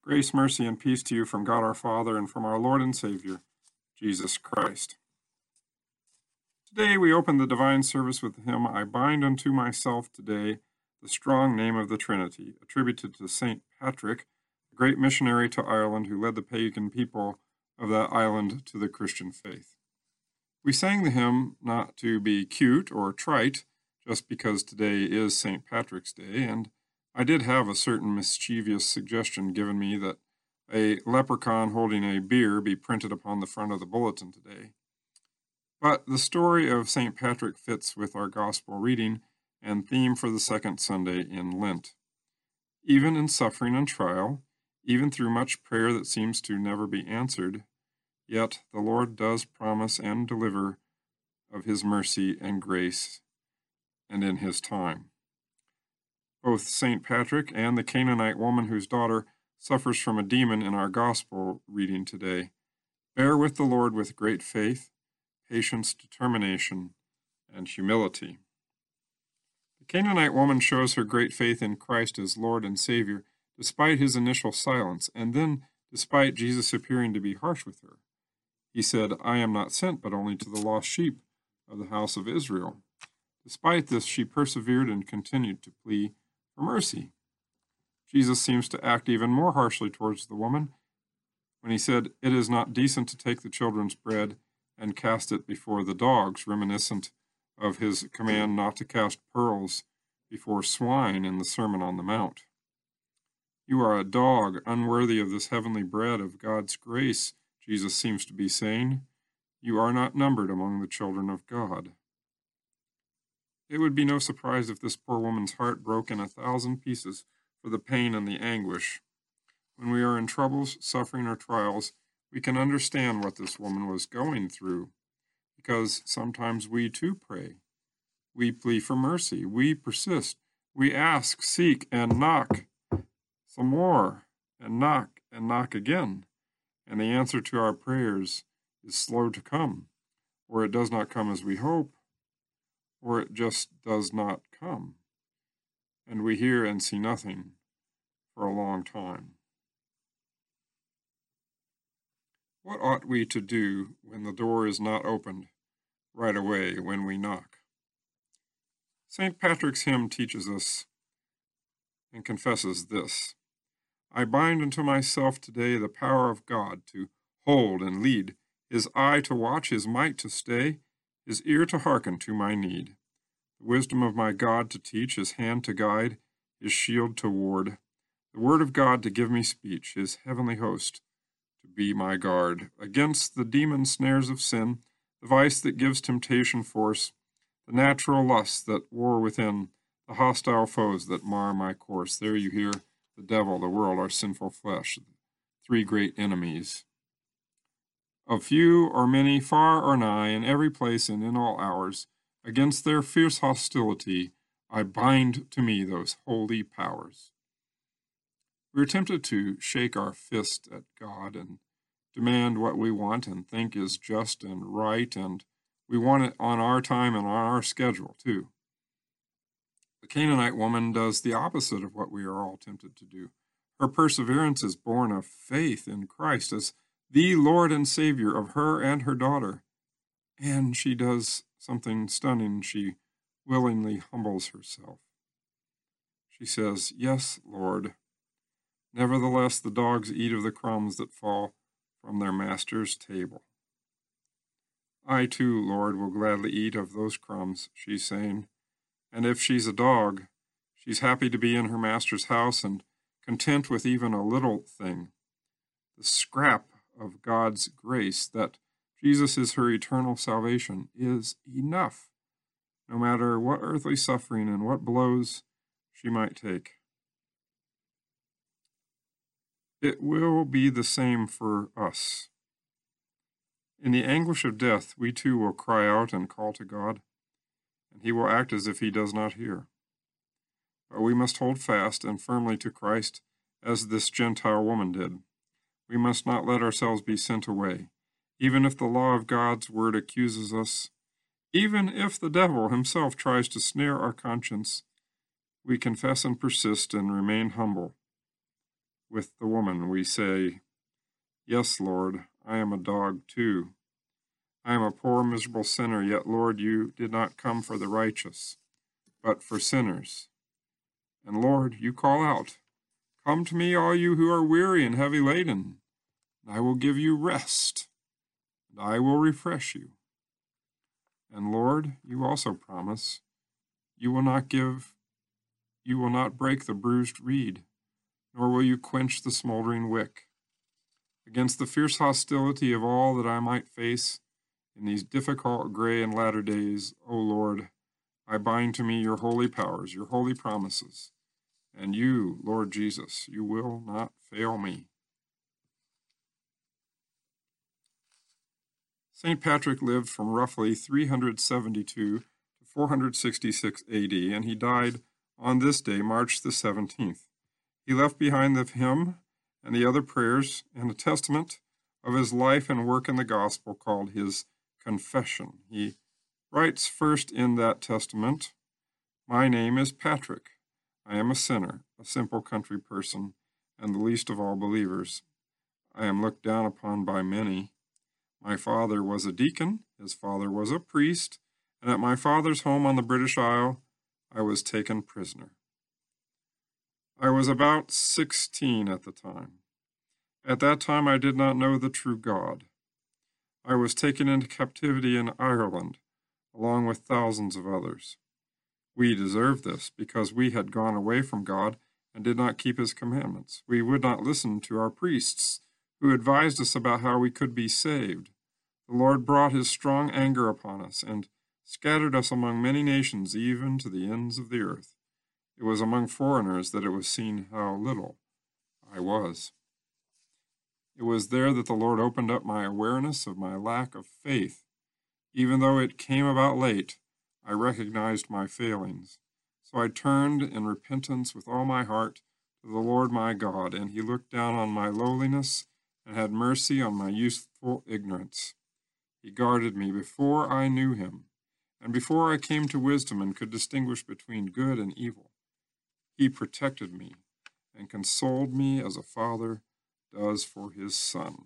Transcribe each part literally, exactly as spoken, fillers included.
Grace, mercy, and peace to you from God our Father and from our Lord and Savior, Jesus Christ. Today we open the divine service with the hymn, I Bind Unto Myself Today the Strong Name of the Trinity, attributed to Saint Patrick, a great missionary to Ireland who led the pagan people of that island to the Christian faith. We sang the hymn not to be cute or trite, just because today is Saint Patrick's Day, and I did have a certain mischievous suggestion given me that a leprechaun holding a beer be printed upon the front of the bulletin today. But the story of Saint Patrick fits with our gospel reading and theme for the second Sunday in Lent. Even in suffering and trial, even through much prayer that seems to never be answered, yet the Lord does promise and deliver of his mercy and grace, and in his time. Both Saint Patrick and the Canaanite woman whose daughter suffers from a demon in our gospel reading today bear with the Lord with great faith, patience, determination, and humility. The Canaanite woman shows her great faith in Christ as Lord and Savior despite his initial silence, and then despite Jesus appearing to be harsh with her. He said, I am not sent but only to the lost sheep of the house of Israel. Despite this, she persevered and continued to plead for mercy. Jesus seems to act even more harshly towards the woman when he said, It is not decent to take the children's bread and cast it before the dogs, reminiscent of his command not to cast pearls before swine in the Sermon on the Mount. You are a dog, unworthy of this heavenly bread of God's grace, Jesus seems to be saying. You are not numbered among the children of God. It would be no surprise if this poor woman's heart broke in a thousand pieces for the pain and the anguish. When we are in troubles, suffering, or trials, we can understand what this woman was going through, because sometimes we too pray. We plead for mercy. We persist. We ask, seek, and knock some more, and knock, and knock again. And the answer to our prayers is slow to come, or it does not come as we hope, or it just does not come, and we hear and see nothing for a long time. What ought we to do when the door is not opened right away when we knock? Saint Patrick's hymn teaches us and confesses this, I bind unto myself today the power of God to hold and lead, his eye to watch, his might to stay, his ear to hearken to my need, the wisdom of my God to teach, his hand to guide, his shield to ward, the word of God to give me speech, his heavenly host to be my guard, against the demon snares of sin, the vice that gives temptation force, the natural lusts that war within, the hostile foes that mar my course. There you hear the devil, the world, our sinful flesh, three great enemies. Of few or many, far or nigh, in every place and in all hours, against their fierce hostility, I bind to me those holy powers. We are tempted to shake our fist at God and demand what we want and think is just and right, and we want it on our time and on our schedule, too. The Canaanite woman does the opposite of what we are all tempted to do. Her perseverance is born of faith in Christ as the Lord and Savior of her and her daughter. And she does something stunning. She willingly humbles herself. She says, Yes, Lord. Nevertheless, the dogs eat of the crumbs that fall from their master's table. I too, Lord, will gladly eat of those crumbs, she's saying. And if she's a dog, she's happy to be in her master's house and content with even a little thing. The scrap of God's grace that Jesus is her eternal salvation is enough, no matter what earthly suffering and what blows she might take. It will be the same for us. In the anguish of death, we too will cry out and call to God, and he will act as if he does not hear. But we must hold fast and firmly to Christ as this Gentile woman did. We must not let ourselves be sent away, even if the law of God's word accuses us, even if the devil himself tries to snare our conscience. We confess and persist and remain humble. with the woman, we say, "Yes, Lord, I am a dog too. I am a poor, miserable sinner, yet, Lord, you did not come for the righteous, but for sinners." And Lord, you call out, "Come to me, all you who are weary and heavy laden, and I will give you rest, and I will refresh you." And Lord, you also promise, you will not give, you will not break the bruised reed, nor will you quench the smoldering wick. Against the fierce hostility of all that I might face in these difficult gray and latter days, O Lord, I bind to me your holy powers, your holy promises, and you, Lord Jesus, you will not fail me. Saint Patrick lived from roughly three hundred seventy-two to four hundred sixty-six A D, and he died on this day, March the seventeenth. He left behind the hymn and the other prayers and a testament of his life and work in the gospel called his Confession. He writes first in that testament, "My name is Patrick. I am a sinner, a simple country person, and the least of all believers. I am looked down upon by many. My father was a deacon, his father was a priest, and at my father's home on the British Isle, I was taken prisoner. I was about sixteen at the time. At that time, I did not know the true God. I was taken into captivity in Ireland, along with thousands of others. We deserved this because we had gone away from God and did not keep his commandments. We would not listen to our priests, who advised us about how we could be saved. The Lord brought his strong anger upon us and scattered us among many nations, even to the ends of the earth. It was among foreigners that it was seen how little I was. It was there that the Lord opened up my awareness of my lack of faith. Even though it came about late, I recognized my failings. So I turned in repentance with all my heart to the Lord my God, and he looked down on my lowliness and had mercy on my youthful ignorance. He guarded me before I knew him, and before I came to wisdom and could distinguish between good and evil. He protected me and consoled me as a father does for his son.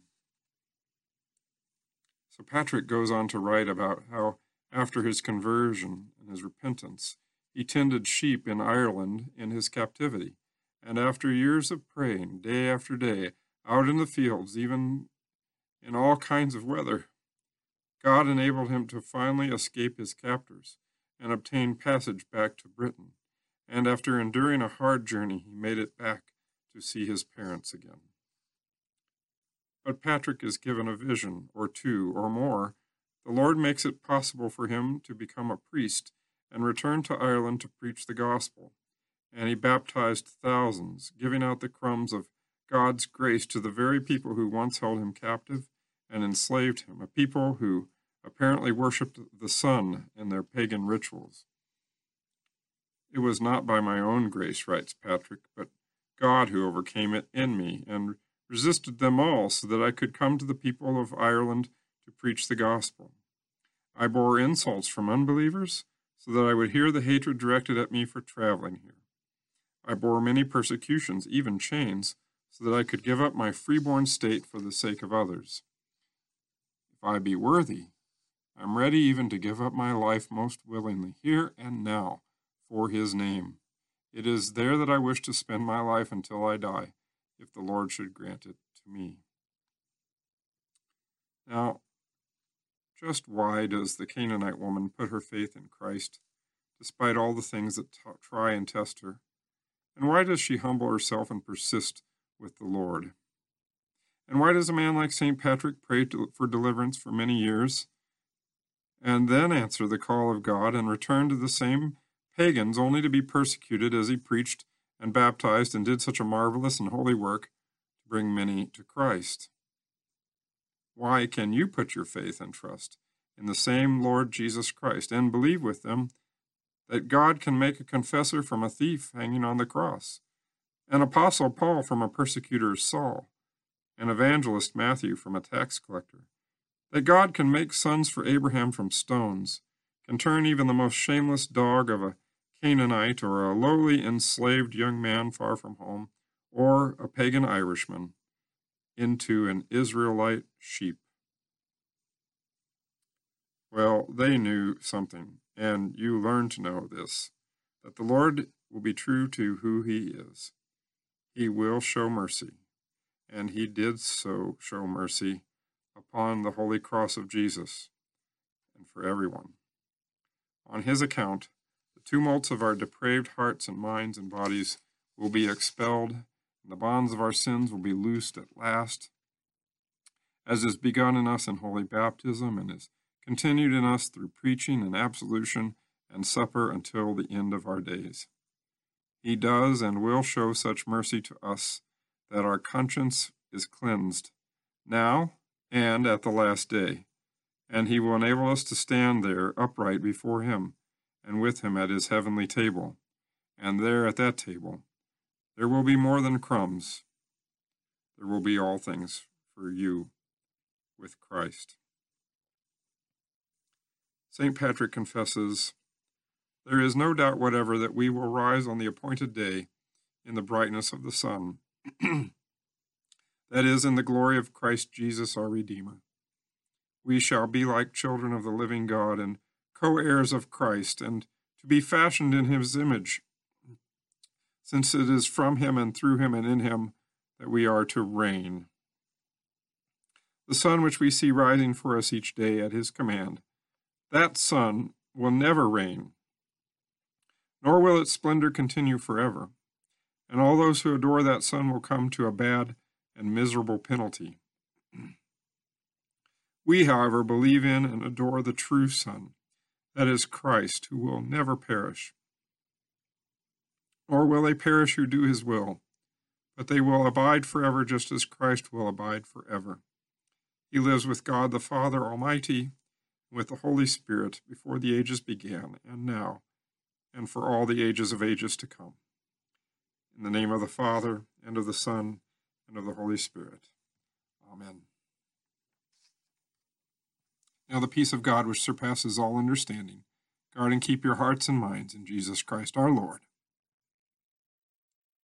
So Patrick goes on to write about how after his conversion and his repentance, he tended sheep in Ireland in his captivity, and after years of praying day after day, out in the fields, even in all kinds of weather, God enabled him to finally escape his captors and obtain passage back to Britain, and after enduring a hard journey, he made it back to see his parents again. But Patrick is given a vision, or two, or more. The Lord makes it possible for him to become a priest and return to Ireland to preach the gospel. And he baptized thousands, giving out the crumbs of God's grace to the very people who once held him captive and enslaved him, a people who apparently worshipped the sun in their pagan rituals. It was not by my own grace, writes Patrick, but God who overcame it in me and resisted them all so that I could come to the people of Ireland to preach the gospel. I bore insults from unbelievers so that I would hear the hatred directed at me for traveling here. I bore many persecutions, even chains, so that I could give up my freeborn state for the sake of others. If I be worthy, I am ready even to give up my life most willingly, here and now, for his name. It is there that I wish to spend my life until I die, if the Lord should grant it to me. Now, just why does the Canaanite woman put her faith in Christ, despite all the things that t- try and test her? And why does she humble herself and persist with the Lord? And why does a man like Saint Patrick pray to, for deliverance for many years, and then answer the call of God and return to the same pagans only to be persecuted as he preached and baptized and did such a marvelous and holy work to bring many to Christ? Why can you put your faith and trust in the same Lord Jesus Christ and believe with them that God can make a confessor from a thief hanging on the cross, an apostle Paul from a persecutor Saul, an evangelist Matthew from a tax collector, that God can make sons for Abraham from stones, can turn even the most shameless dog of a Canaanite or a lowly enslaved young man far from home, or a pagan Irishman into an Israelite sheep. Well, they knew something, and you learn to know this, that the Lord will be true to who he is. He will show mercy, and he did so show mercy upon the holy cross of Jesus and for everyone. On his account, the tumults of our depraved hearts and minds and bodies will be expelled, and the bonds of our sins will be loosed at last, as is begun in us in holy baptism and is continued in us through preaching and absolution and supper until the end of our days. He does and will show such mercy to us that our conscience is cleansed now and at the last day, and he will enable us to stand there upright before him and with him at his heavenly table. And there at that table, there will be more than crumbs. There will be all things for you with Christ. Saint Patrick confesses, "There is no doubt whatever that we will rise on the appointed day in the brightness of the sun, that is, in the glory of Christ Jesus our Redeemer. We shall be like children of the living God and co-heirs of Christ, and to be fashioned in his image, since it is from him and through him and in him that we are to reign. The sun which we see rising for us each day at his command, that sun will never reign, nor will its splendor continue forever, and all those who adore that sun will come to a bad and miserable penalty. We, however, believe in and adore the true Son, that is Christ, who will never perish. Nor will they perish who do his will, but they will abide forever just as Christ will abide forever. He lives with God the Father Almighty, and with the Holy Spirit, before the ages began, and now, and for all the ages of ages to come. In the name of the Father, and of the Son, and of the Holy Spirit. Amen. Now the peace of God, which surpasses all understanding, guard and keep your hearts and minds in Jesus Christ our Lord.